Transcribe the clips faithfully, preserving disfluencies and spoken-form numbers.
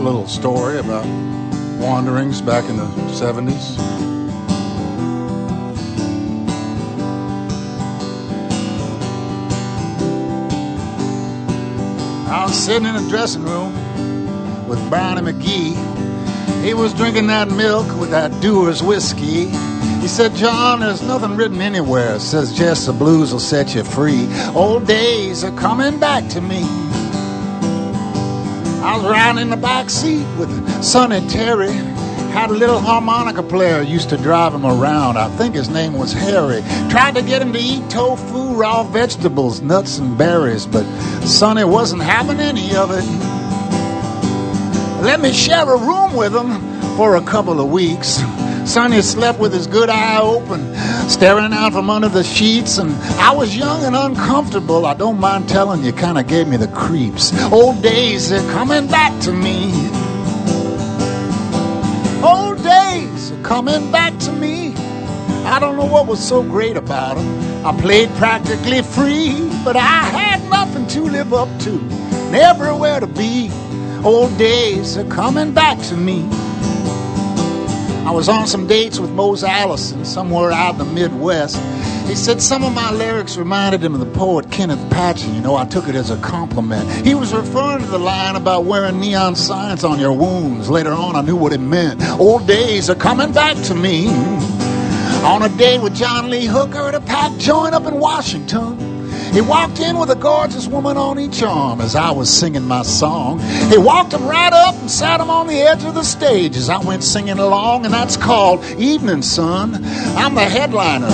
little story about wanderings back in the seventies. I was sitting in a dressing room with Brownie McGee. He was drinking that milk with that Dewar's whiskey. He said, John, there's nothing written anywhere that says just the blues will set you free. Old days are coming back to me. I was riding in the back seat with Sonny Terry. Had a little harmonica player, used to drive him around. I think his name was Harry. Tried to get him to eat tofu, raw vegetables, nuts and berries, but Sonny wasn't having any of it. Let me share a room with him for a couple of weeks. Sonny slept with his good eye open, staring out from under the sheets, and I was young and uncomfortable. I don't mind telling you, kind of gave me the creeps. Old days are coming back to me. Old days are coming back to me. I don't know what was so great about them. I played practically free, but I had nothing to live up to, and everywhere to be. Old days are coming back to me. I was on some dates with Mose Allison somewhere out in the Midwest. He said some of my lyrics reminded him of the poet Kenneth Patchen. You know, I took it as a compliment. He was referring to the line about wearing neon signs on your wounds. Later on, I knew what it meant. Old days are coming back to me. On a date with John Lee Hooker at a packed joint up in Washington. He walked in with a gorgeous woman on each arm as I was singing my song. He walked him right up and sat him on the edge of the stage as I went singing along, and that's called Evening Sun. I'm the headliner.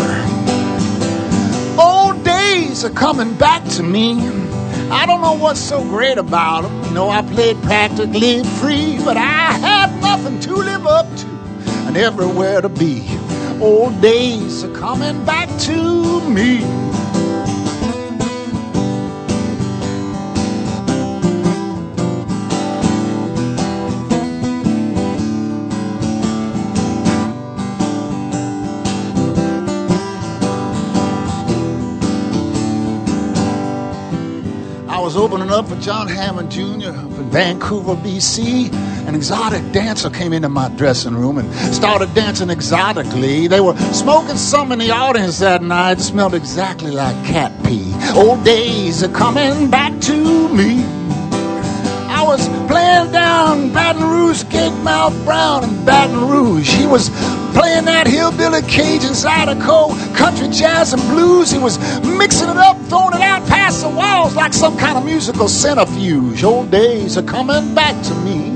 Old days are coming back to me. I don't know what's so great about them. You know, I played practically free, but I had nothing to live up to and everywhere to be. Old days are coming back to me. I was opening up for John Hammond Junior up in Vancouver, B C. An exotic dancer came into my dressing room and started dancing exotically. They were smoking some in the audience that night. It smelled exactly like cat pee. Old days are coming back to me. I was playing down Baton Rouge, Gatemouth Brown in Baton Rouge. He was playing that hillbilly Cajun Zydeco, country jazz and blues. He was mixing it up, throwing it out past the walls like some kind of musical centrifuge. Old days are coming back to me.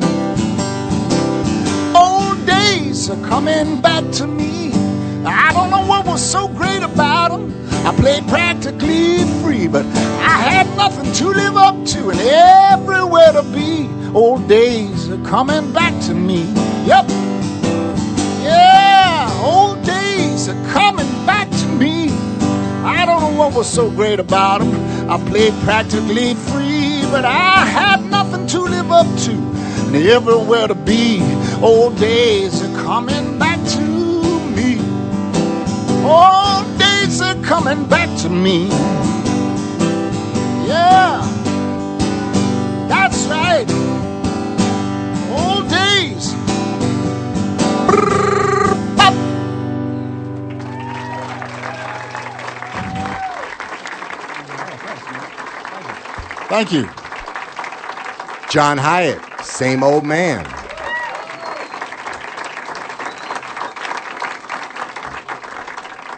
Old days are coming back to me. I don't know what was so great about them. I played practically free, but I had nothing to live up to and everywhere to be. Old days are coming back to me. Yep. Yeah, old days are coming back to me. I don't know what was so great about them. I played practically free, but I had nothing to live up to and everywhere to be. Old days are coming back to me. Old days are coming back to me. Yeah, that's right. Old days. Thank you. John Hiatt, Same Old Man.